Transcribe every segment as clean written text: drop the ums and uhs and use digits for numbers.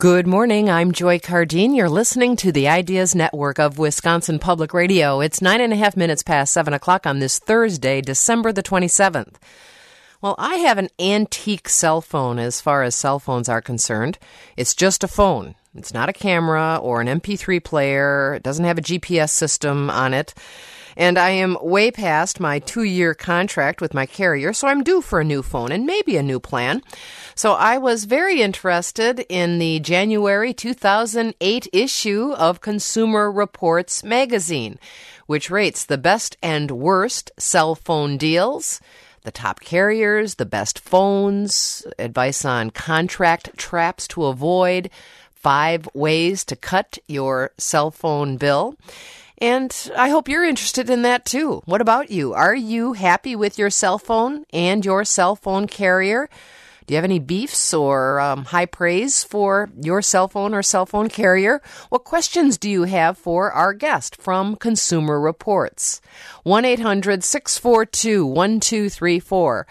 Good morning. I'm Joy Cardine. You're listening to the Ideas Network of Wisconsin Public Radio. It's 9.5 minutes past 7 o'clock on this Thursday, December the 27th. Well, I have an antique cell phone as far as cell phones are concerned. It's just a phone. It's not a camera or an MP3 player. It doesn't have a GPS system on it. And I am way past my 2-year contract with my carrier, so I'm due for a new phone and maybe a new plan. So I was very interested in the January 2008 issue of Consumer Reports magazine, which rates the best and worst cell phone deals, the top carriers, the best phones, advice on contract traps to avoid, 5 ways to cut your cell phone bill. And I hope you're interested in that too. What about you? Are you happy with your cell phone and your cell phone carrier? Do you have any beefs or high praise for your cell phone or cell phone carrier? What questions do you have for our guest from Consumer Reports? 1-800-642-1234.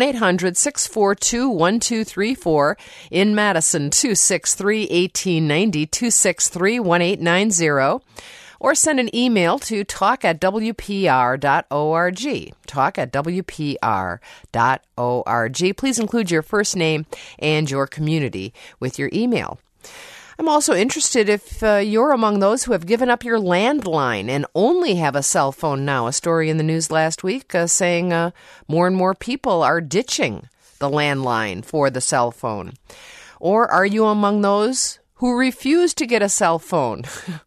1-800-642-1234. In Madison, 263-1890, 263-1890. Or send an email to talk@wpr.org. Talk@wpr.org. Please include your first name and your community with your email. I'm also interested if you're among those who have given up your landline and only have a cell phone now. A story in the news last week saying more and more people are ditching the landline for the cell phone. Or are you among those who refuse to get a cell phone?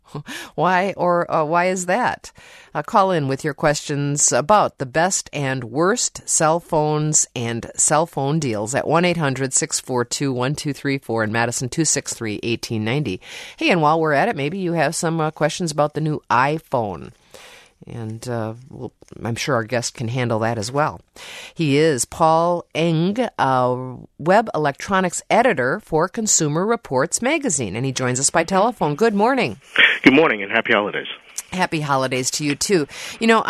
Why is that? Call in with your questions about the best and worst cell phones and cell phone deals at 1-800-642-1234 in Madison, 263-1890. Hey, and while we're at it, maybe you have some questions about the new iPhone. And I'm sure our guest can handle that as well. He is Paul Eng, web electronics editor for Consumer Reports magazine, and he joins us by telephone. Good morning. Good morning, and happy holidays. Happy holidays to you, too. You know,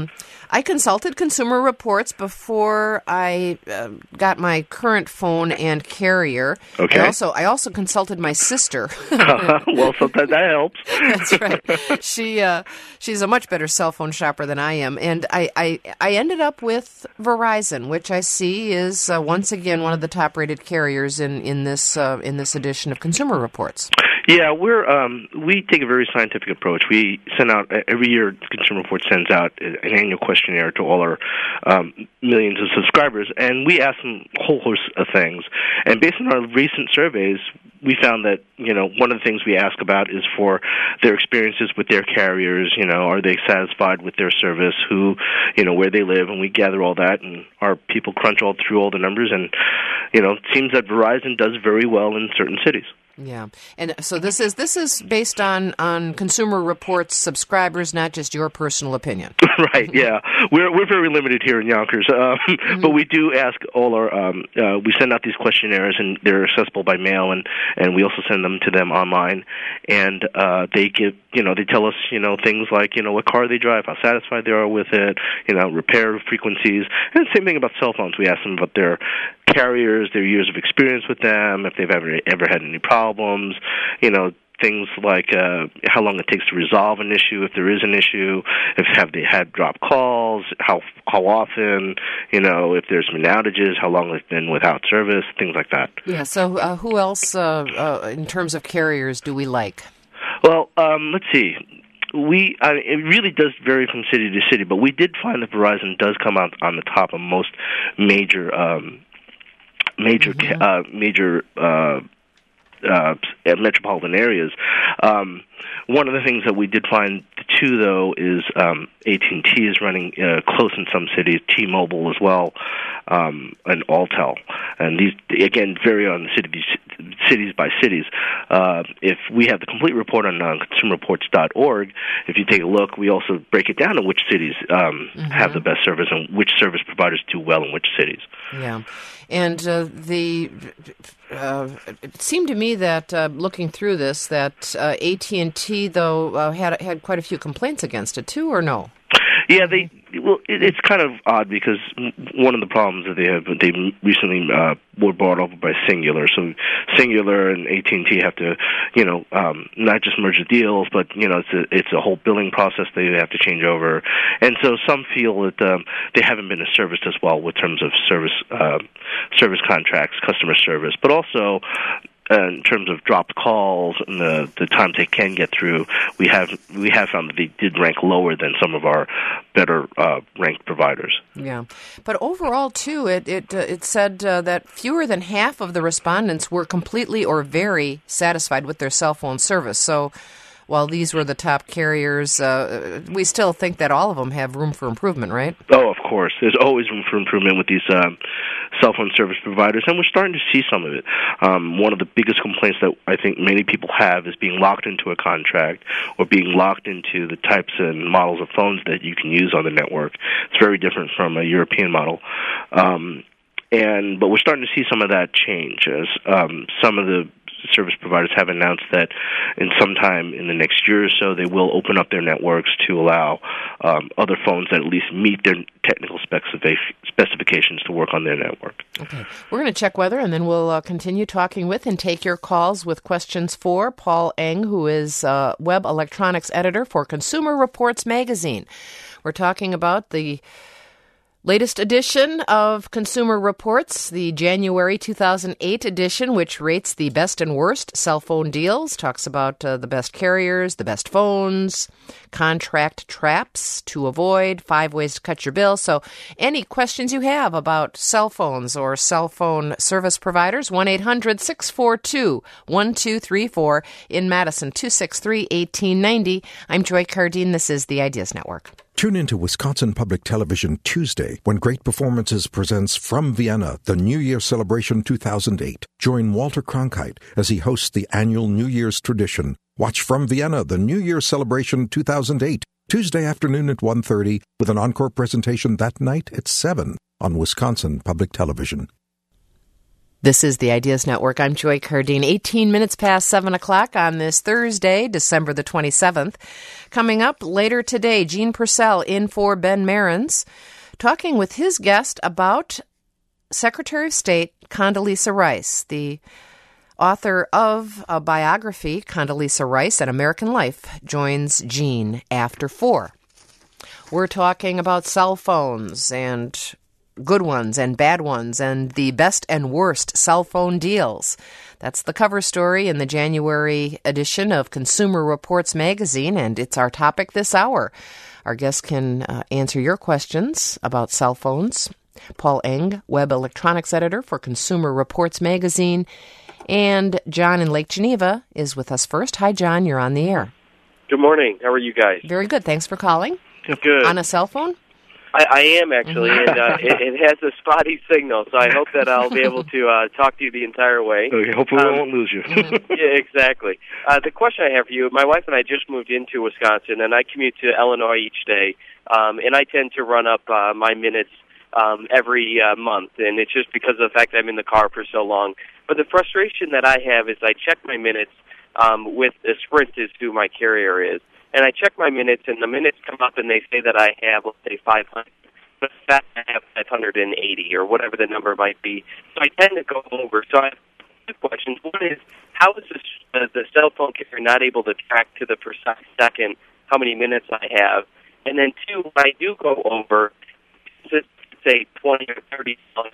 I consulted Consumer Reports before I got my current phone and carrier. Okay. I also consulted my sister. Well, sometimes that helps. That's right. She's a much better cell phone shopper than I am, and I ended up with Verizon, which I see is once again one of the top-rated carriers in this edition of Consumer Reports. Yeah, we take a very scientific approach. We send out every year. Consumer Reports sends out an annual questionnaire to all our millions of subscribers, and we ask them a whole host of things. And based on our recent surveys, we found that one of the things we ask about is for their experiences with their carriers. Are they satisfied with their service? Where they live, and we gather all that, and our people crunch through all the numbers, and it seems that Verizon does very well in certain cities. Yeah, and so this is based on Consumer Reports subscribers, not just your personal opinion. Right. Yeah, we're very limited here in Yonkers, but we do ask all our. We send out these questionnaires, and they're accessible by mail, and we also send them to them online, and they give they tell us things like what car they drive, how satisfied they are with it, repair frequencies, and the same thing about cell phones. We ask them about their carriers, their years of experience with them, if they've ever had any problems, things like how long it takes to resolve an issue, if there is an issue, have they had dropped calls, how often, if there's been outages, how long they've been without service, things like that. Yeah, so who else in terms of carriers do we like? Well, let's see. It really does vary from city to city, but we did find that Verizon does come out on the top of most major metropolitan areas. One of the things that we did find too, though, is AT&T is running close in some cities, T-Mobile as well, and Alltel, and these again vary on the cities by cities. If we have the complete report on consumerreports.org, if you take a look, we also break it down to which cities have the best service and which service providers do well in which cities. Yeah, and it seemed to me that looking through this, that AT&T though had quite a few complaints against it too, or no? Yeah, It's kind of odd because one of the problems that they recently were bought over by Singular. So Singular and AT&T have to, not just merge the deals, but it's a whole billing process they have to change over. And so some feel that they haven't been serviced as well with terms of service contracts, customer service, but also in terms of dropped calls and the times they can get through, we have found that they did rank lower than some of our better ranked providers. Yeah, but overall too, it said that fewer than half of the respondents were completely or very satisfied with their cell phone service. So, while these were the top carriers, we still think that all of them have room for improvement, right? Oh, of course. There's always room for improvement with these cell phone service providers, and we're starting to see some of it. One of the biggest complaints that I think many people have is being locked into a contract or being locked into the types and models of phones that you can use on the network. It's very different from a European model. But we're starting to see some of that change as some of the service providers have announced that in some time in the next year or so they will open up their networks to allow other phones that at least meet their technical specifications to work on their network. Okay. We're going to check weather, and then we'll continue talking with and take your calls with questions for Paul Eng, who is web electronics editor for Consumer Reports magazine. We're talking about the latest edition of Consumer Reports, the January 2008 edition, which rates the best and worst cell phone deals, talks about the best carriers, the best phones, contract traps to avoid, 5 ways to cut your bill. So any questions you have about cell phones or cell phone service providers, 1-800-642-1234 in Madison, 263-1890. I'm Joy Cardine. This is the Ideas Network. Tune into Wisconsin Public Television Tuesday when Great Performances presents From Vienna, the New Year Celebration 2008. Join Walter Cronkite as he hosts the annual New Year's tradition. Watch From Vienna, the New Year Celebration 2008, Tuesday afternoon at 1:30 with an encore presentation that night at 7 on Wisconsin Public Television. This is the Ideas Network. I'm Joy Cardine. 18 minutes past 7 o'clock on this Thursday, December the 27th. Coming up later today, Gene Purcell in for Ben Marins, talking with his guest about Secretary of State Condoleezza Rice, the author of a biography, Condoleezza Rice, An American Life, joins Gene after 4. We're talking about cell phones and good ones and bad ones and the best and worst cell phone deals. That's the cover story in the January edition of Consumer Reports magazine, and it's our topic this hour. Our guests can answer your questions about cell phones. Paul Eng, web electronics editor for Consumer Reports magazine, and John in Lake Geneva is with us first. Hi, John. You're on the air. Good morning. How are you guys? Very good. Thanks for calling. Good. On a cell phone? I am, actually, and it has a spotty signal, so I hope that I'll be able to talk to you the entire way. Okay, hopefully we won't lose you. Yeah, exactly. The question I have for you, my wife and I just moved into Wisconsin, and I commute to Illinois each day, and I tend to run up my minutes every month, and it's just because of the fact that I'm in the car for so long. But the frustration that I have is I check my minutes with Sprint is who my carrier is. And I check my minutes, and the minutes come up, and they say that I have, let's say, 500. But in fact, I have 580 or whatever the number might be. So I tend to go over. So I have 2 questions. One is, how is the cell phone carrier not able to track to the precise second how many minutes I have? And then 2, when I do go over, say, $20 or $30.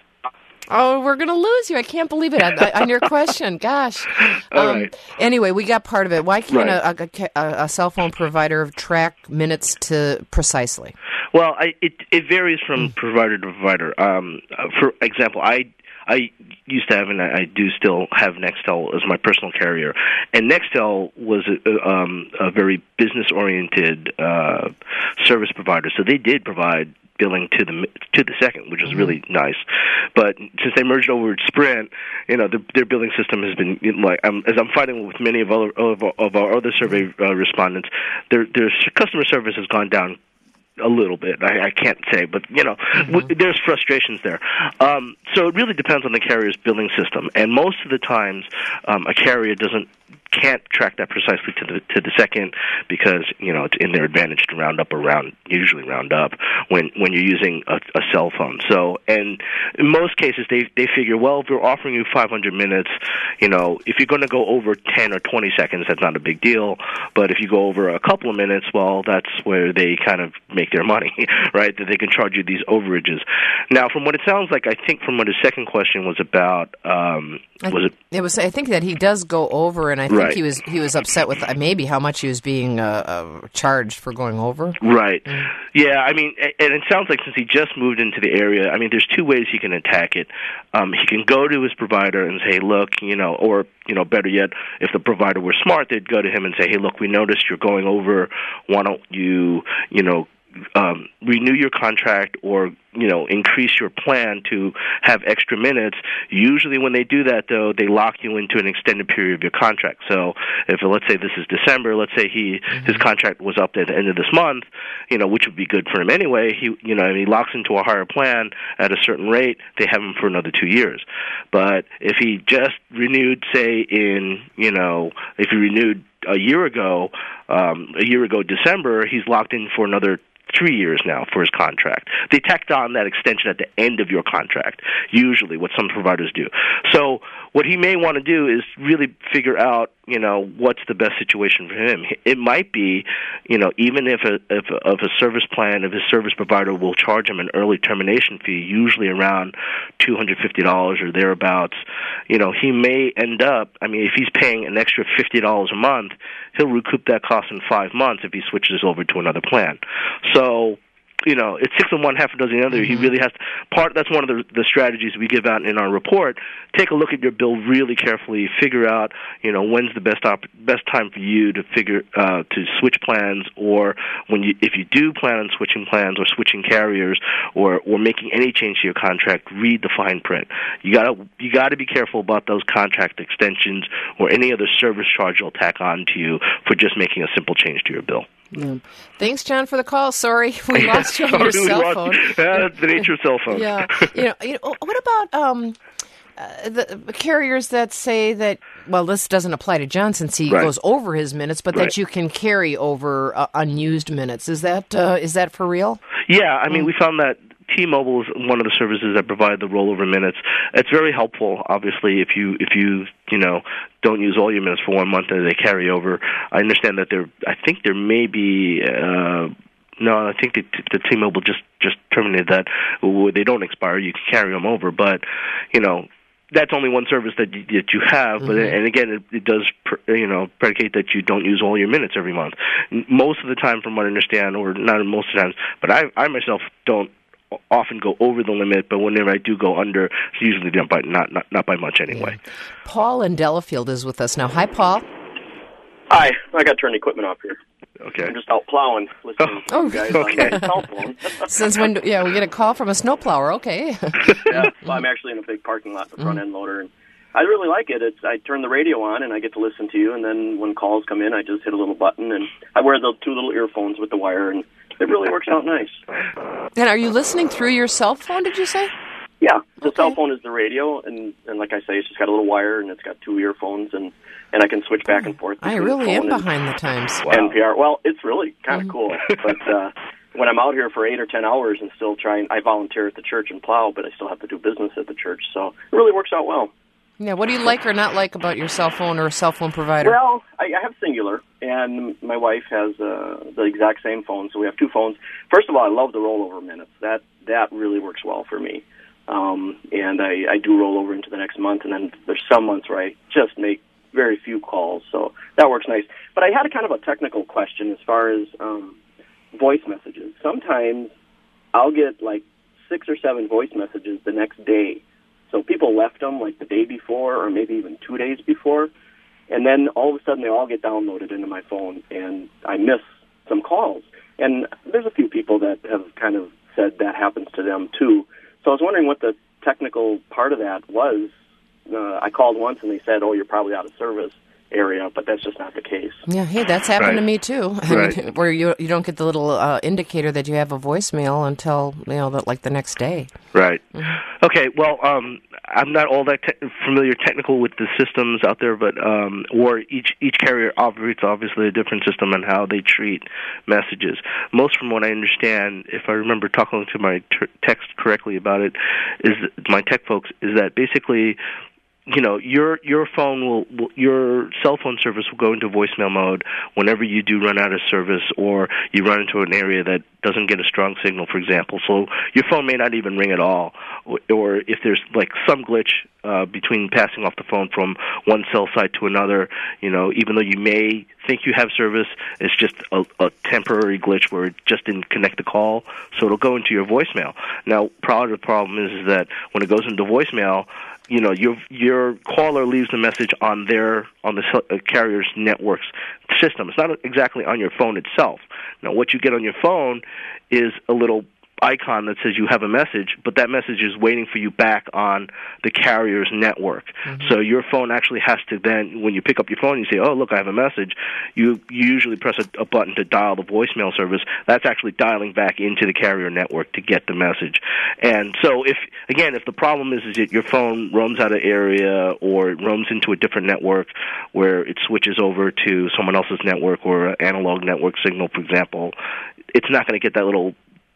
Oh, we're going to lose you. I can't believe it on your question. Gosh. Right. Anyway, we got part of it. Why can't a cell phone provider track minutes to precisely? Well, it varies from provider to provider. For example, I used to have, and I do still have Nextel as my personal carrier. And Nextel was a very business-oriented service provider, so they did provide billing to the second, which is really nice. But since they merged over with Sprint, their billing system has been as I'm finding with many of our other survey respondents, their customer service has gone down a little bit. I can't say, but there's frustrations there. So it really depends on the carrier's billing system, and most of the times a carrier doesn't can't track that precisely to the second because, it's in their advantage to usually round up when you're using a cell phone. So, and in most cases, they figure, well, if we're offering you 500 minutes, if you're going to go over 10 or 20 seconds, that's not a big deal. But if you go over a couple of minutes, well, that's where they kind of make their money, right? That they can charge you these overages. Now, from what it sounds like, I think from what his second question was about, I think that he does go over, and I think he was upset with maybe how much he was being charged for going over. Right. Yeah, I mean, and it sounds like since he just moved into the area, I mean, there's two ways he can attack it. He can go to his provider and say, look, or better yet, if the provider were smart, they'd go to him and say, hey, look, we noticed you're going over. Why don't you, renew your contract or, increase your plan to have extra minutes. Usually when they do that, though, they lock you into an extended period of your contract. So if, let's say this is December, let's say his contract was up at the end of this month, which would be good for him anyway, he locks into a higher plan at a certain rate, they have him for another 2 years. But if he just renewed, say, if he renewed a year ago December, he's locked in for another 3 years now for his contract. They tacked on that extension at the end of your contract, usually what some providers do. So what he may want to do is really figure out, what's the best situation for him. It might be, even if a service plan, if his service provider will charge him an early termination fee, usually around $250 or thereabouts, he may end up, if he's paying an extra $50 a month, he'll recoup that cost in 5 months if he switches over to another plan. So, it's 6 of one, half a dozen of the other. He really has to, that's one of the strategies we give out in our report. Take a look at your bill really carefully. Figure out, when's the best time for you to to switch plans, or if you do plan on switching plans or switching carriers or making any change to your contract. Read the fine print. You gotta be careful about those contract extensions or any other service charge you'll tack on to you for just making a simple change to your bill. Yeah. Thanks, John, for the call. Sorry, we lost you on your cell phone. That's the nature of cell phones. Yeah. What about the carriers that say that, well, this doesn't apply to John since he goes over his minutes, but that you can carry over unused minutes. Is that for real? Yeah, we found that T-Mobile is one of the services that provide the rollover minutes. It's very helpful, obviously, if you don't use all your minutes for 1 month and they carry over. I understand that I think there may be no, I think the T-Mobile just terminated that. They don't expire. You can carry them over, but that's only one service that you have. But and again, it does predicate that you don't use all your minutes every month. Most of the time, from what I understand, or not most of the times, but I myself don't often go over the limit, but whenever I do go under, it's usually not by much anyway. Yeah. Paul in Delafield is with us now. Hi, Paul. Hi. I got to turn the equipment off here. Okay. I'm just out plowing, listening to you guys on my cell phone. Since when? Yeah, we get a call from a snowplower. Okay. Yeah. Well, I'm actually in a big parking lot, the front end loader, and I really like it. I turn the radio on and I get to listen to you, and then when calls come in, I just hit a little button, and I wear the 2 little earphones with the wire, and it really works out nice. And are you listening through your cell phone, did you say? Yeah, the cell phone is the radio, and like I say, it's just got a little wire, and it's got 2 earphones, and I can switch back and forth. I really am behind the times. Wow. NPR. Well, it's really kind of cool. But when I'm out here for 8 or 10 hours and still trying, I volunteer at the church and plow, but I still have to do business at the church, so it really works out well. Yeah, what do you like or not like about your cell phone or cell phone provider? Well, I have Singular, and my wife has the exact same phone, so we have 2 phones. First of all, I love the rollover minutes. That really works well for me. And I do roll over into the next month, and then there's some months where I just make very few calls, so that works nice. But I had a kind of a technical question as far as voice messages. Sometimes I'll get like 6 or 7 voice messages the next day. So people left them like the day before or maybe even 2 days before, and then all of a sudden they all get downloaded into my phone, and I miss some calls. And there's a few people that have kind of said that happens to them too. So I was wondering what the technical part of that was. I called once and they said, oh, you're probably out of service area, but that's just not the case. Yeah, hey, that's happened to me too. Right. Where you don't get the little indicator that you have a voicemail until the next day. Right. Mm-hmm. Okay. Well, I'm not all that familiar technical with the systems out there, but or each carrier operates obviously a different system on how they treat messages. Most from what I understand, if I remember talking to my text correctly about it, is my tech folks, is that basically, you know, your phone your cell phone service will go into voicemail mode whenever you do run out of service or you run into an area that doesn't get a strong signal, for example. So your phone may not even ring at all, or if there's like some glitch between passing off the phone from one cell site to another, you know, even though you may think you have service, it's just a temporary glitch where it just didn't connect the call, so it'll go into your voicemail. Now, part of the problem is that when it goes into voicemail, you know, your caller leaves a message on the carrier's network's system. It's not exactly on your phone itself. Now, what you get on your phone is a little icon that says you have a message, but that message is waiting for you back on the carrier's network. Mm-hmm. So your phone actually has to then, when you pick up your phone, you say, oh, look, I have a message. You usually press a button to dial the voicemail service. That's actually dialing back into the carrier network to get the message. And so if the problem is that your phone roams out of area or it roams into a different network where it switches over to someone else's network or an analog network signal, for example, it's not going to get that little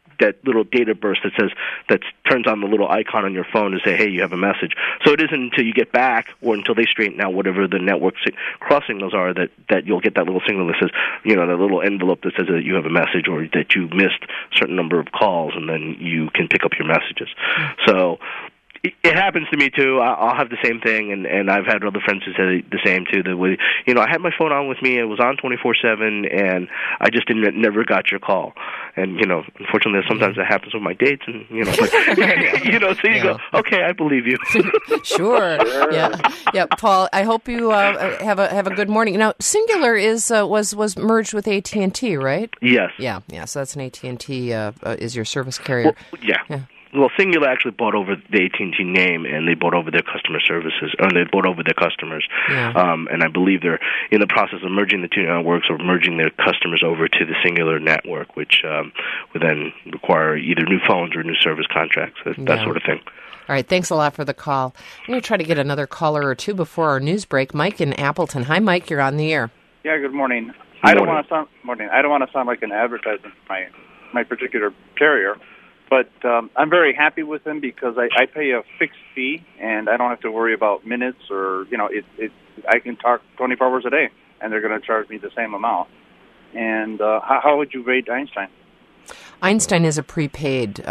data burst that turns on the little icon on your phone to say, hey, you have a message. So it isn't until you get back or until they straighten out whatever the network cross signals are that you'll get that little signal that says, you know, that little envelope that says that you have a message or that you missed a certain number of calls, and then you can pick up your messages. So it happens to me too. I'll have the same thing, and I've had other friends who say the same too. That you know, I had my phone on with me; it was on 24/7, and I just never got your call. And you know, unfortunately, sometimes that happens with my dates, and you know, but, you know, so you go, okay, I believe you. Sure. Yeah. Paul, I hope you have a good morning. Now, Cingular was merged with AT&T, right? Yes. Yeah. So that's an AT&T is your service carrier. Well, yeah. Well, Cingular actually bought over the AT&T name, and they bought over their customer services, or they bought over their customers. Yeah. And I believe they're in the process of merging the two networks or merging their customers over to the Cingular network, which would then require either new phones or new service contracts, that sort of thing. All right, thanks a lot for the call. I'm going to try to get another caller or two before our news break. Mike in Appleton. Hi, Mike. You're on the air. Yeah, good morning. I don't want to sound like an advertisement for my particular carrier. But I'm very happy with them because I pay a fixed fee, and I don't have to worry about minutes or, you know, I can talk 24 hours a day, and they're going to charge me the same amount. And how would you rate Einstein? Einstein is a prepaid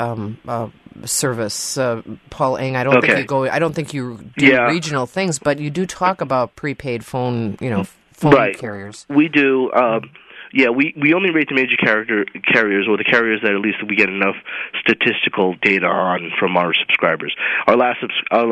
service, Paul Eng. I don't think you do regional things, but you do talk about prepaid phone carriers. We do. Yeah, we only rate the major carriers, or the carriers that at least we get enough statistical data on from our subscribers. Our last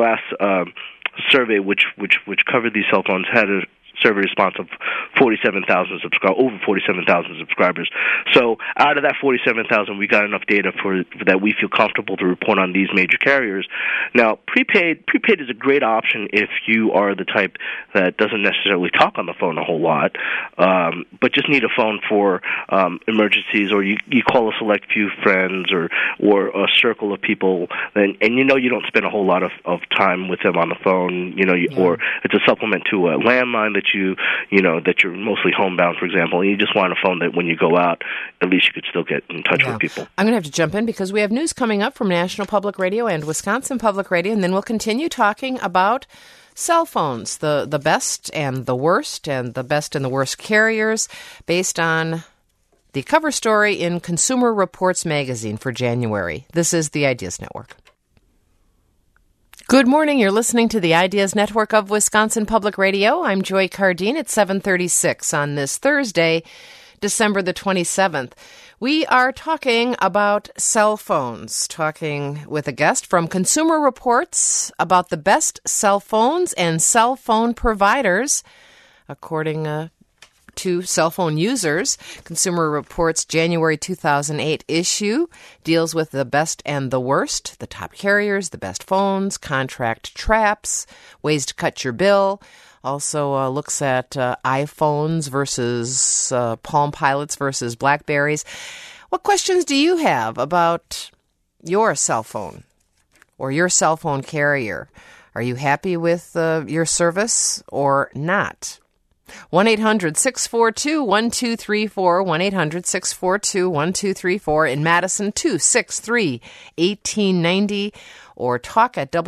survey, which covered these cell phones, had a survey response of over 47,000 subscribers. So out of that 47,000, we got enough data for that we feel comfortable to report on these major carriers. Now, prepaid is a great option if you are the type that doesn't necessarily talk on the phone a whole lot, but just need a phone for emergencies, or you call a select few friends or a circle of people, and you know you don't spend a whole lot of time with them on the phone, you know, or it's a supplement to a landline that that you're mostly homebound, for example, and you just want a phone that when you go out, at least you could still get in touch with people. I'm going to have to jump in because we have news coming up from National Public Radio and Wisconsin Public Radio, and then we'll continue talking about cell phones, the best and the worst, and the best and the worst carriers, based on the cover story in Consumer Reports magazine for January. This is the Ideas Network. Good morning. You're listening to the Ideas Network of Wisconsin Public Radio. I'm Joy Cardine at 7:36 on this Thursday, December the 27th. We are talking about cell phones, talking with a guest from Consumer Reports about the best cell phones and cell phone providers, according to cell phone users. Consumer Reports January 2008 issue deals with the best and the worst, the top carriers, the best phones, contract traps, ways to cut your bill. Also looks at iPhones versus Palm Pilots versus Blackberries. What questions do you have about your cell phone or your cell phone carrier? Are you happy with your service or not? 1-800-642-1234, 1-800-642-1234, in Madison, 263-1890, or talk at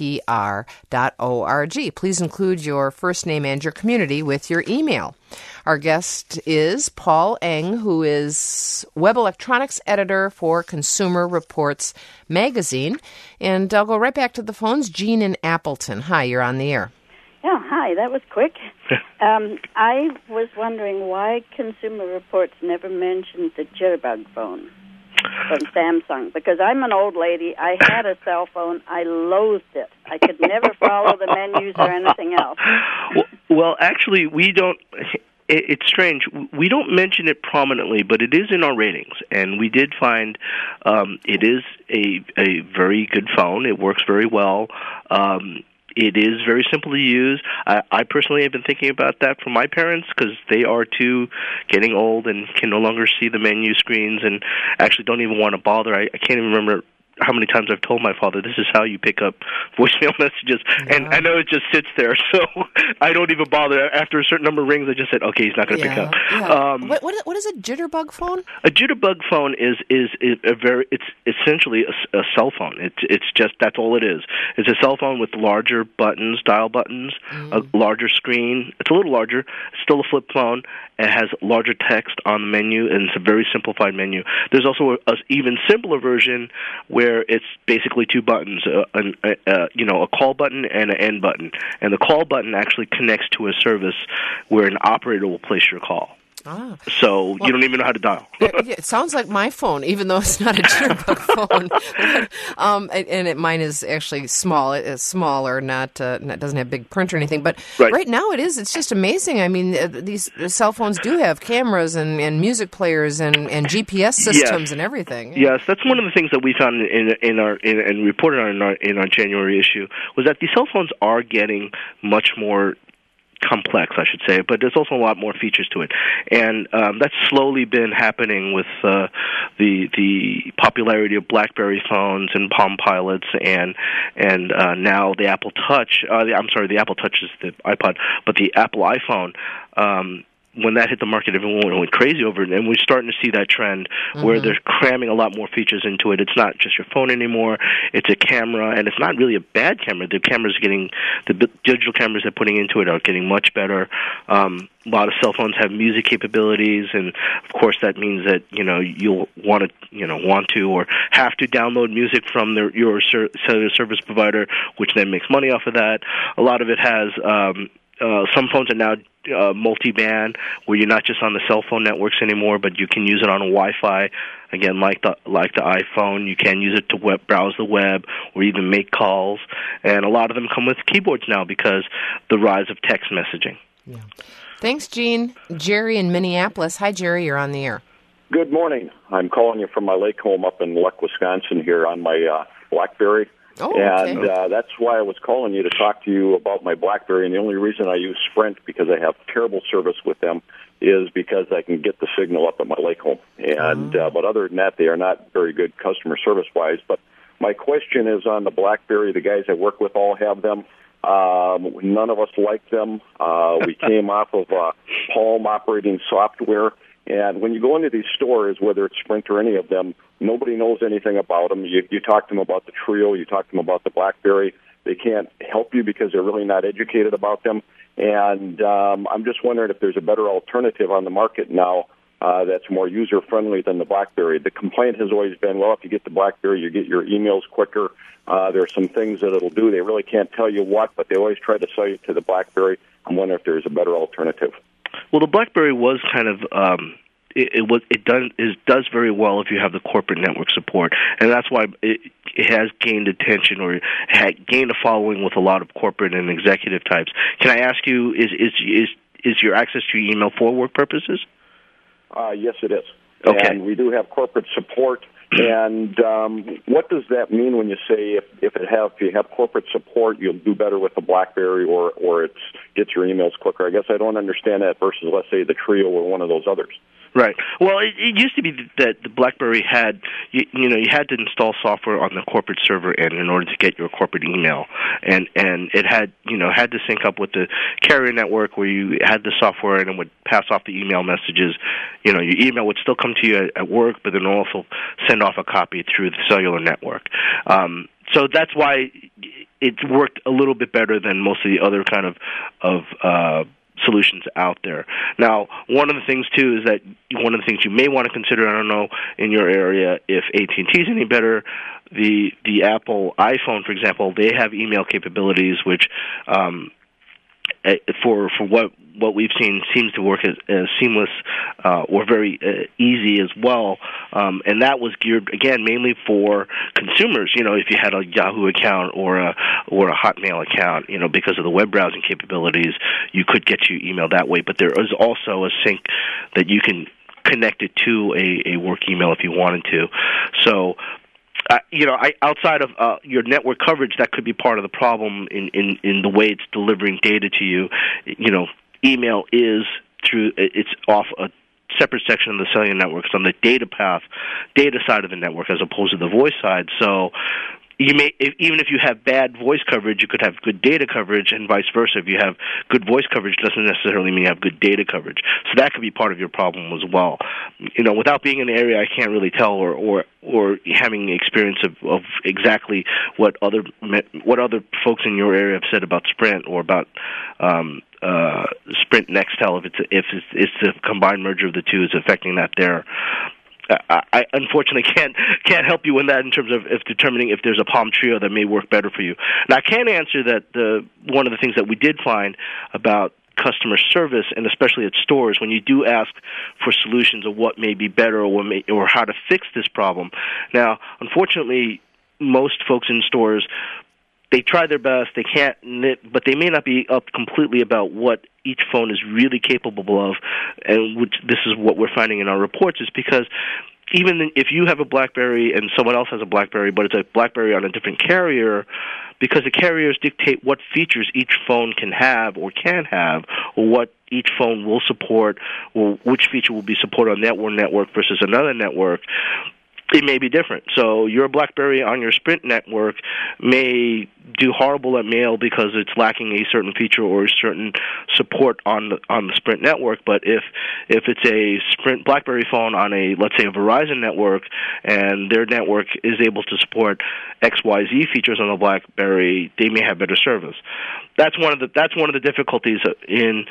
WPR.org. Please include your first name and your community with your email. Our guest is Paul Eng, who is web electronics editor for Consumer Reports magazine. And I'll go right back to the phones. Jean in Appleton. Hi, you're on the air. Yeah, hi, that was quick. I was wondering why Consumer Reports never mentioned the Jitterbug phone from Samsung, because I'm an old lady. I had a cell phone. I loathed it. I could never follow the menus or anything else. Well, actually, we don't... It's strange. We don't mention it prominently, but it is in our ratings, and we did find it is a very good phone. It works very well. It is very simple to use. I personally have been thinking about that for my parents because they are too getting old and can no longer see the menu screens and actually don't even want to bother. I can't even remember how many times I've told my father, this is how you pick up voicemail messages. Yeah. And I know it just sits there, so I don't even bother. After a certain number of rings, I just said, okay, he's not going to pick up. Yeah. What is a Jitterbug phone? A Jitterbug phone is it's essentially a cell phone. It's just, that's all it is. It's a cell phone with larger buttons, dial buttons, a larger screen. It's a little larger. It's still a flip phone. It has larger text on the menu, and it's a very simplified menu. There's also an even simpler version where it's basically two buttons, a call button and an end button. And the call button actually connects to a service where an operator will place your call. So you don't even know how to dial. It sounds like my phone, even though it's not a Jitterbug phone. Mine is actually small. It's smaller, not doesn't have big print or anything. But right now it is. It's just amazing. I mean, these cell phones do have cameras and music players and GPS systems and everything. Yes, that's one of the things that we found and reported on in our January issue was that these cell phones are getting much more complex, I should say, but there's also a lot more features to it, and that's slowly been happening with the popularity of BlackBerry phones and Palm Pilots, and now the Apple Touch. The Apple Touch is the iPod, but the Apple iPhone. When that hit the market, everyone went crazy over it, and we're starting to see that trend where they're cramming a lot more features into it. It's not just your phone anymore; it's a camera, and it's not really a bad camera. The digital cameras they're putting into it are getting much better. A lot of cell phones have music capabilities, and of course that means that you'll want to or have to download music from your cellular service provider, which then makes money off of that. A lot of it has. Some phones are now multi-band, where you're not just on the cell phone networks anymore, but you can use it on a Wi-Fi. Again, like the iPhone, you can use it to browse the web or even make calls. And a lot of them come with keyboards now because the rise of text messaging. Yeah. Thanks, Gene. Jerry in Minneapolis. Hi, Jerry. You're on the air. Good morning. I'm calling you from my lake home up in Luck, Wisconsin here on my BlackBerry. Oh, okay. And that's why I was calling you to talk to you about my BlackBerry. And the only reason I use Sprint, because I have terrible service with them, is because I can get the signal up at my lake home. And but other than that, they are not very good customer service-wise. But my question is on the BlackBerry. The guys I work with all have them. None of us like them. We came off of Palm operating software. And when you go into these stores, whether it's Sprint or any of them, nobody knows anything about them. You talk to them about the Trio, you talk to them about the BlackBerry. They can't help you because they're really not educated about them. And I'm just wondering if there's a better alternative on the market now that's more user-friendly than the BlackBerry. The complaint has always been, well, if you get the BlackBerry, you get your emails quicker. There are some things that it'll do. They really can't tell you what, but they always try to sell you to the BlackBerry. I'm wondering if there's a better alternative. Well, the BlackBerry was kind of it does very well if you have the corporate network support, and that's why it has gained attention or had gained a following with a lot of corporate and executive types. Can I ask you, is your access to your email for work purposes? Yes, it is. Okay. And we do have corporate support. And what does that mean when you say if you have corporate support, you'll do better with the BlackBerry, or it gets your emails quicker? I guess I don't understand that versus, let's say, the Trio or one of those others. Right. Well, it used to be that the BlackBerry had, you had to install software on the corporate server end in order to get your corporate email, and it had to sync up with the carrier network where you had the software and it would pass off the email messages. Your email would still come to you at work, but then also send off a copy through the cellular network. So that's why it worked a little bit better than most of the other kind of solutions out there. Now, one of the things too is that one of the things you may want to consider, I don't know in your area if AT&T is any better, the Apple iPhone, for example, they have email capabilities which for what we've seen seems to work as seamless or very easy as well, and that was geared again mainly for consumers. If you had a Yahoo account or a Hotmail account, because of the web browsing capabilities, you could get your email that way. But there is also a sync that you can connect it to a work email if you wanted to. So. Outside of your network coverage, that could be part of the problem in the way it's delivering data to you. Email is it's off a separate section of the cellular network. It's on the data side of the network as opposed to the voice side. So you may, even if you have bad voice coverage, you could have good data coverage, and vice versa. If you have good voice coverage, doesn't necessarily mean you have good data coverage. So that could be part of your problem as well. Without being in the area, I can't really tell, or having experience of exactly what other folks in your area have said about Sprint or about Sprint Nextel, if it's the combined merger of the two is affecting that there. I unfortunately can't help you in that in terms of determining if there's a Palm Trio that may work better for you. Now, I can answer that one of the things that we did find about customer service, and especially at stores, when you do ask for solutions of what may be better or how to fix this problem. Now, unfortunately, most folks in stores, they try their best, they can't, but they may not be up completely about what each phone is really capable of, and which this is what we're finding in our reports, is because even if you have a BlackBerry and someone else has a BlackBerry, but it's a BlackBerry on a different carrier, because the carriers dictate what features each phone can have, or what each phone will support, or which feature will be supported on that one network versus another network, it may be different. So your BlackBerry on your Sprint network may do horrible at mail because it's lacking a certain feature or a certain support on the Sprint network. But if it's a Sprint BlackBerry phone on let's say a Verizon network, and their network is able to support XYZ features on the BlackBerry, they may have better service. That's one of the difficulties in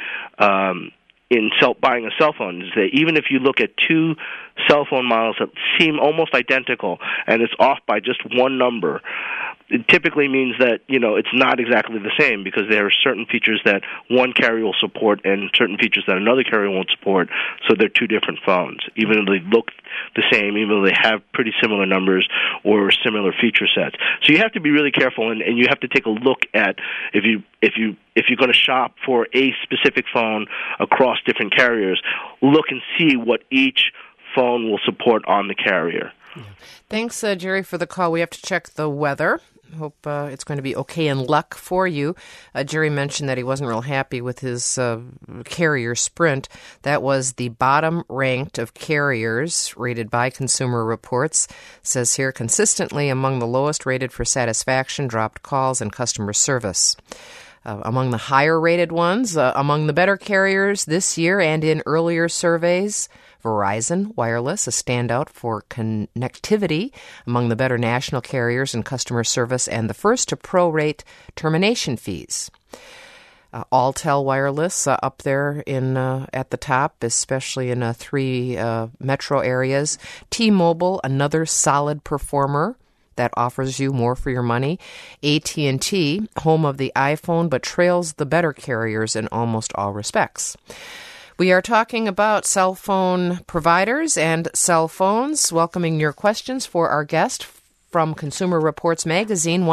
buying a cell phone, is that even if you look at two cell phone models that seem almost identical and it's off by just one number, it typically means that it's not exactly the same, because there are certain features that one carrier will support and certain features that another carrier won't support. So they're two different phones, even though they look the same, even though they have pretty similar numbers or similar feature sets. So you have to be really careful, and you have to take a look at if you're going to shop for a specific phone across different carriers, look and see what each phone will support on the carrier. Yeah. Thanks, Jerry, for the call. We have to check the weather. Hope it's going to be okay in luck for you. Jerry mentioned that he wasn't real happy with his carrier Sprint. That was the bottom ranked of carriers rated by Consumer Reports. Says here, consistently among the lowest rated for satisfaction, dropped calls, and customer service. Among the higher rated ones, among the better carriers this year and in earlier surveys, Verizon Wireless, a standout for connectivity among the better national carriers in customer service, and the first to prorate termination fees. Alltel Wireless up there at the top, especially in three metro areas. T-Mobile, another solid performer that offers you more for your money. AT&T, home of the iPhone, but trails the better carriers in almost all respects. We are talking about cell phone providers and cell phones. Welcoming your questions for our guest from Consumer Reports Magazine,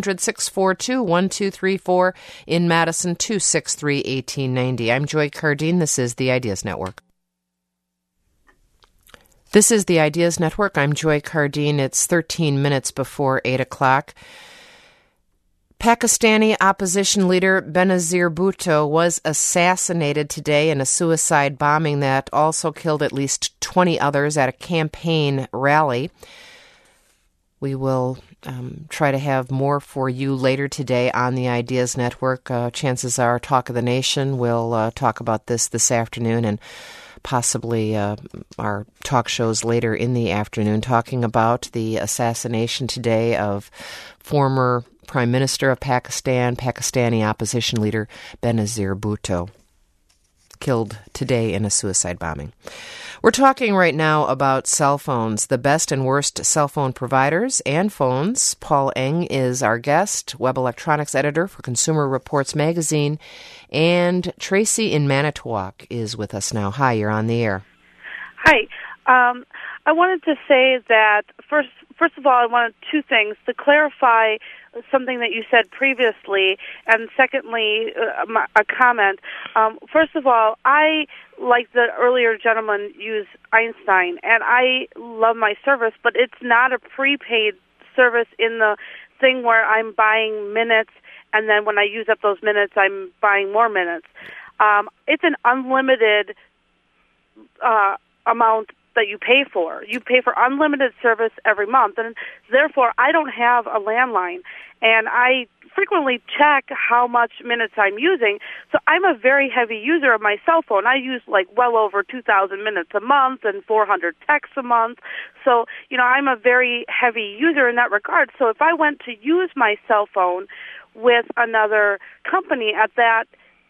1-800-642-1234, in Madison, 263-1890. I'm Joy Cardine. This is the Ideas Network. This is the Ideas Network. I'm Joy Cardine. It's 13 minutes before 8 o'clock. Pakistani opposition leader Benazir Bhutto was assassinated today in a suicide bombing that also killed at least 20 others at a campaign rally. We will try to have more for you later today on the Ideas Network. Chances are Talk of the Nation will talk about this afternoon, and possibly our talk shows later in the afternoon, talking about the assassination today of former Prime Minister of Pakistan, Pakistani opposition leader Benazir Bhutto, killed today in a suicide bombing. We're talking right now about cell phones, the best and worst cell phone providers and phones. Paul Eng is our guest, web electronics editor for Consumer Reports magazine, and Tracy in Manitowoc is with us now. Hi, you're on the air. Hi. I wanted to say that, first of all, I wanted two things: to clarify something that you said previously, and secondly, a comment. First of all, I, like the earlier gentleman, use Einstein, and I love my service, but it's not a prepaid service in the thing where I'm buying minutes, and then when I use up those minutes, I'm buying more minutes. It's an unlimited amount that you pay for. You pay for unlimited service every month, and therefore I don't have a landline, and I frequently check how much minutes I'm using. So I'm a very heavy user of my cell phone. I use like well over 2,000 minutes a month and 400 texts a month. So, I'm a very heavy user in that regard. So if I went to use my cell phone with another company at that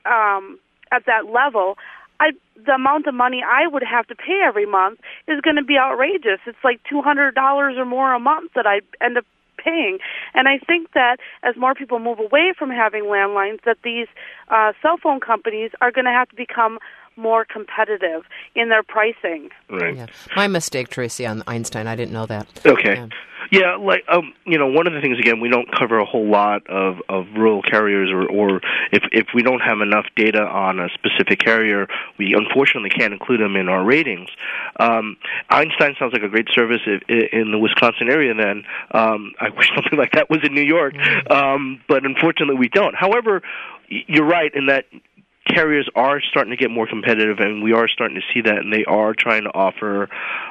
level, the amount of money I would have to pay every month is going to be outrageous. It's like $200 or more a month that I end up paying. And I think that as more people move away from having landlines, that these cell phone companies are going to have to become more competitive in their pricing. Right. Yeah. My mistake, Tracy, on Einstein. I didn't know that. Okay. Yeah, one of the things, again, we don't cover a whole lot of rural carriers, or if we don't have enough data on a specific carrier, we unfortunately can't include them in our ratings. Einstein sounds like a great service in the Wisconsin area then. I wish something like that was in New York, but unfortunately we don't. However, you're right in that carriers are starting to get more competitive, and we are starting to see that, and they are trying to offer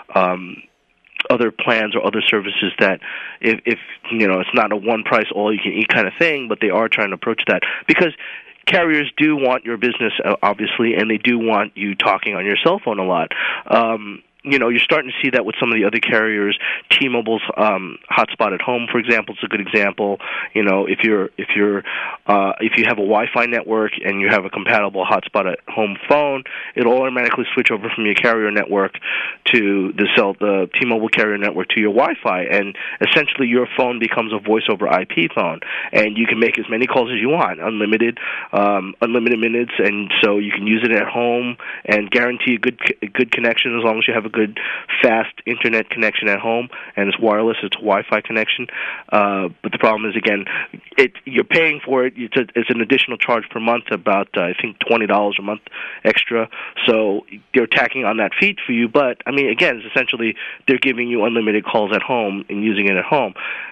other plans or other services that if it's not a one price all you can eat kind of thing, but they are trying to approach that, because carriers do want your business, obviously, and they do want you talking on your cell phone a lot. You're starting to see that with some of the other carriers. T-Mobile's hotspot at home, for example, is a good example. If you have a Wi-Fi network and you have a compatible hotspot at home phone, it'll automatically switch over from your carrier network to the T-Mobile carrier network to your Wi-Fi, and essentially your phone becomes a voice over IP phone, and you can make as many calls as you want, unlimited minutes, and so you can use it at home and guarantee a good connection as long as you have a good fast internet connection at home, and it's wireless, it's a Wi-Fi connection. But the problem is, again, you're paying for it. It's an additional charge per month, about I think $20 a month extra. So they're tacking on that fee for you. But I mean, again, it's essentially they're giving you unlimited calls at home and using it at home.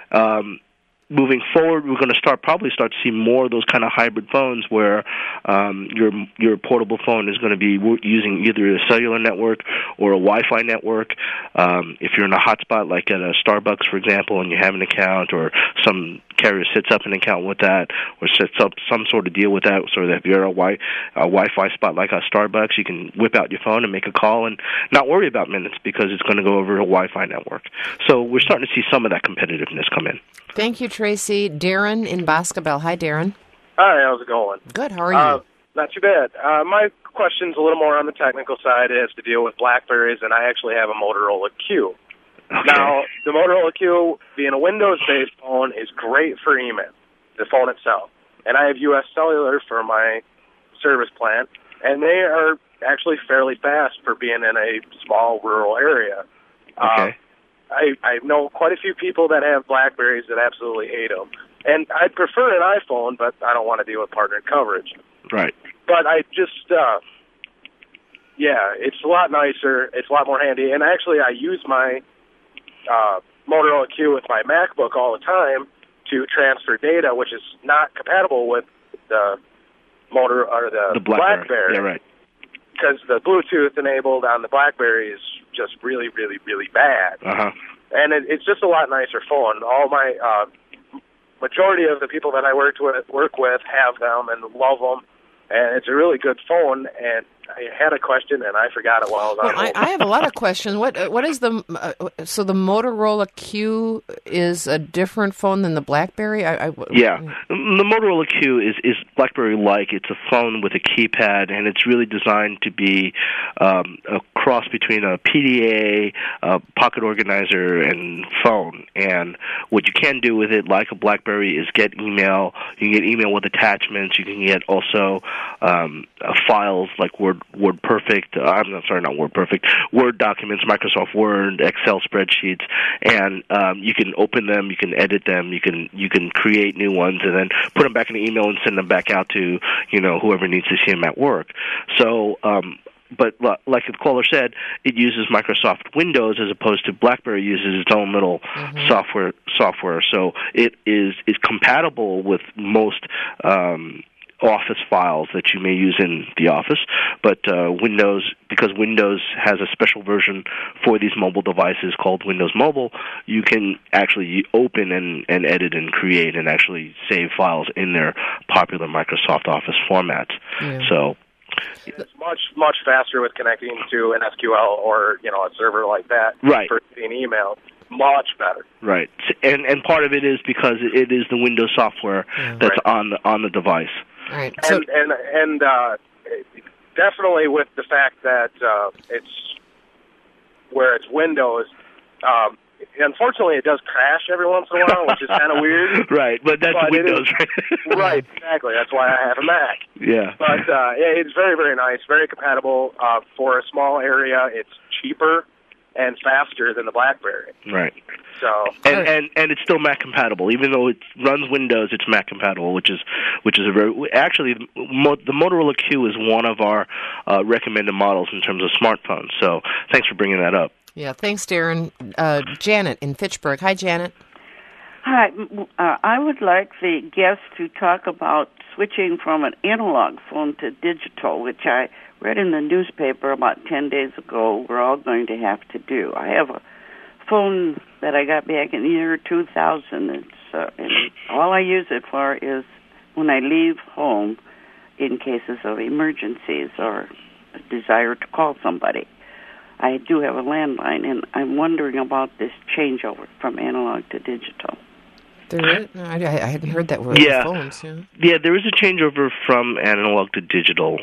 Moving forward, we're going to probably start to see more of those kind of hybrid phones where your portable phone is going to be using either a cellular network or a Wi-Fi network. If you're in a hotspot, like at a Starbucks, for example, and you have an account, or some carrier sets up an account with that, or sets up some sort of deal with that, so that if you're at a Wi-Fi spot like a Starbucks, you can whip out your phone and make a call and not worry about minutes because it's going to go over a Wi-Fi network. So we're starting to see some of that competitiveness come in. Thank you, Tracy. Darren in Boscobel. Hi, Darren. Hi, how's it going? Good. How are you? Not too bad. My question's a little more on the technical side. It has to deal with BlackBerries, and I actually have a Motorola Q. Okay. Now, the Motorola Q, being a Windows-based phone, is great for email, the phone itself. And I have U.S. Cellular for my service plan, and they are actually fairly fast for being in a small rural area. Okay. I know quite a few people that have BlackBerries that absolutely hate them. And I'd prefer an iPhone, but I don't want to deal with partnered coverage. Right. But I just, Yeah, it's a lot nicer. It's a lot more handy. And actually, I use my Motorola Q with my MacBook all the time to transfer data, which is not compatible with the the BlackBerry. Yeah, right. Because the Bluetooth enabled on the BlackBerry is just really, really, really bad. Uh-huh. And it's just a lot nicer phone. All my majority of the people that I work with have them and love them, and it's a really good phone. And I had a question, and I forgot it while I was on hold. I have a lot of questions. What is so the Motorola Q is a different phone than the BlackBerry? Yeah, the Motorola Q is BlackBerry-like. It's a phone with a keypad, and it's really designed to be a cross between a PDA, a pocket organizer, and phone. And what you can do with it, like a BlackBerry, is get email. You can get email with attachments. You can get also files like Word documents, Microsoft Word, Excel spreadsheets, and you can open them, you can edit them, you can create new ones, and then put them back in the email and send them back out to whoever needs to see them at work. So. But like the caller said, it uses Microsoft Windows as opposed to BlackBerry uses its own little software. So it is compatible with most Office files that you may use in the office, but because Windows has a special version for these mobile devices called Windows Mobile, you can actually open and edit and create and actually save files in their popular Microsoft Office formats. Yeah. So it's much faster with connecting to an SQL or a server like that. Right. For an email. Much better. Right. And part of it is because it is the Windows software that's on the device. Right. And definitely with the fact that it's Windows. Unfortunately, it does crash every once in a while, which is kind of weird. Right, but that's Windows. Right, exactly. That's why I have a Mac. Yeah. But it's very, very nice, very compatible for a small area. It's cheaper and faster than the BlackBerry. Right. So and it's still Mac compatible, even though it runs Windows. It's Mac compatible, which is a very the Motorola Q is one of our recommended models in terms of smartphones. So thanks for bringing that up. Yeah, thanks, Darren. Janet in Fitchburg. Hi, Janet. Hi. I would like the guest to talk about switching from an analog phone to digital, which I read in the newspaper about 10 days ago we're all going to have to do. I have a phone that I got back in the year 2000. And all I use it for is when I leave home in cases of emergencies or a desire to call somebody. I do have a landline, and I'm wondering about this changeover from analog to digital. There is? No, I hadn't heard that word. Yeah. Phones, Yeah, there is a changeover from analog to digital.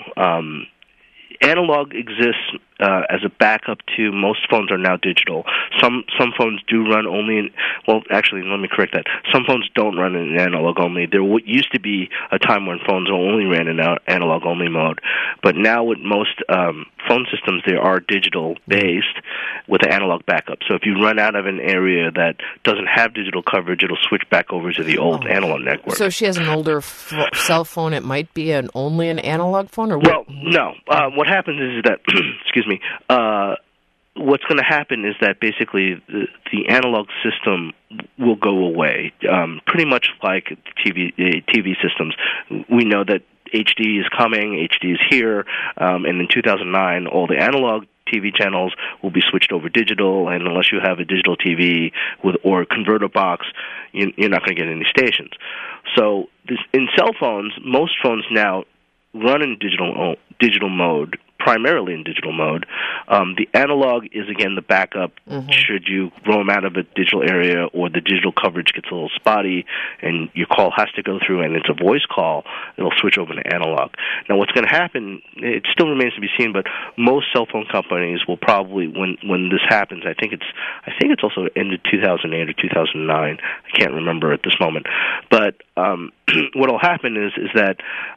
Analog exists as a backup to most phones are now digital. Some phones do run only in, actually, let me correct that. Some phones don't run in analog only. There used to be a time when phones only ran in analog only mode, but now with most phone systems, they are digital based with an analog backup. So if you run out of an area that doesn't have digital coverage, it'll switch back over to the old analog network. So if she has an older cell phone, it might be only an analog phone, or what? Well, no. What happens is that, excuse me, what's going to happen is that basically the analog system will go away, pretty much like TV systems. We know that HD is coming, HD is here, and in 2009, all the analog TV channels will be switched over digital, and unless you have a digital TV or a converter box, you're not going to get any stations. So in cell phones, most phones now run in digital mode, primarily in digital mode. The analog is, again, the backup should you roam out of a digital area or the digital coverage gets a little spotty and your call has to go through and it's a voice call, it'll switch over to analog. Now, what's going to happen, it still remains to be seen, but most cell phone companies will probably, when this happens, I think it's also end of 2008 or 2009, I can't remember at this moment, but what will happen is that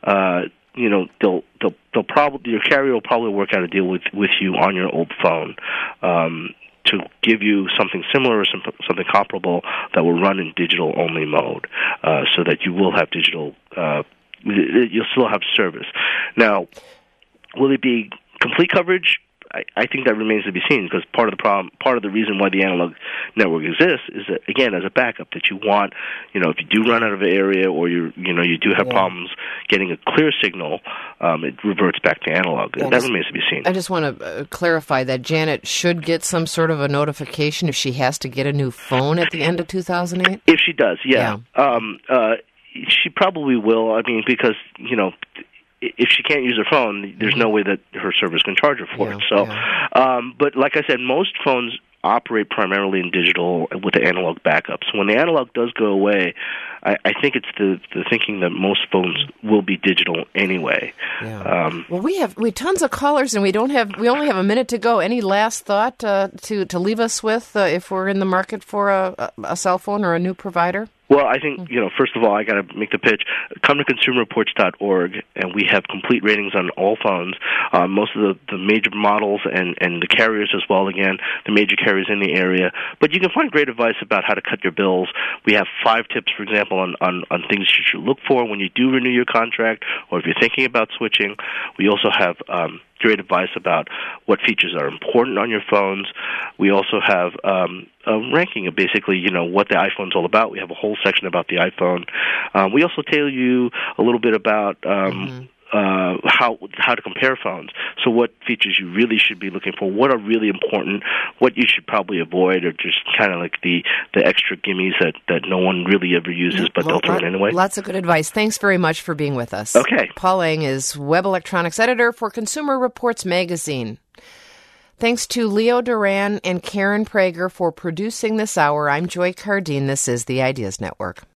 they'll probably, your carrier will probably work out a deal with you on your old phone to give you something similar or something comparable that will run in digital only mode, so that you will have digital. You'll still have service. Now, will it be complete coverage, I think that remains to be seen, because part of the reason why the analog network exists is that, again, as a backup, that you want, if you do run out of an area or you do have problems getting a clear signal, it reverts back to analog. That remains to be seen. I just want to clarify that Janet should get some sort of a notification if she has to get a new phone at the end of 2008? If she does, yeah. She probably will. I mean, because, if she can't use her phone, there's no way that her service can charge her for it. So, but like I said, most phones operate primarily in digital with the analog backup. So when the analog does go away, I think it's the thinking that most phones will be digital anyway. Yeah. Well, we have tons of callers, and we only have a minute to go. Any last thought to leave us with if we're in the market for a cell phone or a new provider? Well, I think, first of all, I got to make the pitch. Come to consumerreports.org, and we have complete ratings on all phones. Most of the major models and the carriers as well, again, the major carriers in the area. But you can find great advice about how to cut your bills. We have 5 tips, for example, on things you should look for when you do renew your contract, or if you're thinking about switching. We also have great advice about what features are important on your phones. We also have a ranking of basically, what the iPhone's all about. We have a whole section about the iPhone. We also tell you a little bit about how to compare phones. So what features you really should be looking for, what are really important, what you should probably avoid, or just kind of like the extra gimmies that no one really ever uses, but they'll throw it anyway. Lots of good advice. Thanks very much for being with us. Okay. Paul Lang is Web Electronics Editor for Consumer Reports Magazine. Thanks to Leo Duran and Karen Prager for producing this hour. I'm Joy Cardine. This is the Ideas Network.